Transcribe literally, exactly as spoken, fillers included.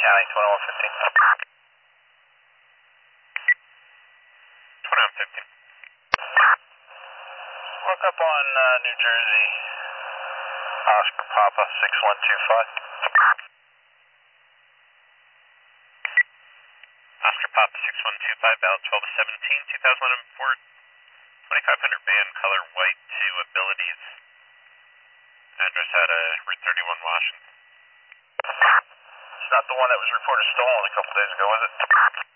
County, twenty-one fifteen. twenty-one fifteen. Look up on uh, New Jersey, Oscar Papa, six one two five. Oscar Papa, six one two five, Bell, twelve seventeen, two thousand eleven Ford, twenty-five hundred band, color white, two abilities. Address at uh, Route thirty-one, Washington. It's not the one that was reported stolen a couple days ago, was it?